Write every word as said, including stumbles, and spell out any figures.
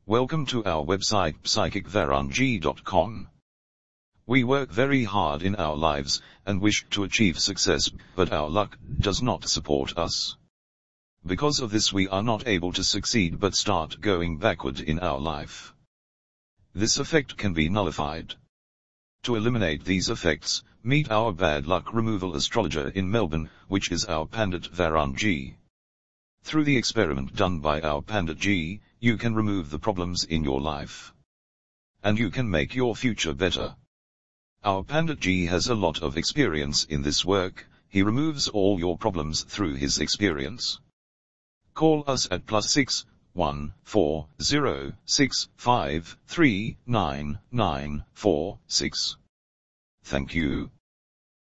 Welcome to our website psychic varangi dot com. We work very hard in our lives, and wish to achieve success, but our luck does not support us. Because of this we are not able to succeed but start going backward in our life. This effect can be nullified. To eliminate these effects, meet our bad luck removal astrologer in Melbourne, which is our Pandit Varangi. Through the experiment done by our Pandit Ji, you can remove the problems in your life. And you can make your future better. Our Pandit Ji has a lot of experience in this work. He removes all your problems through his experience. Call us at plus six one four zero six five three nine nine four six. Thank you.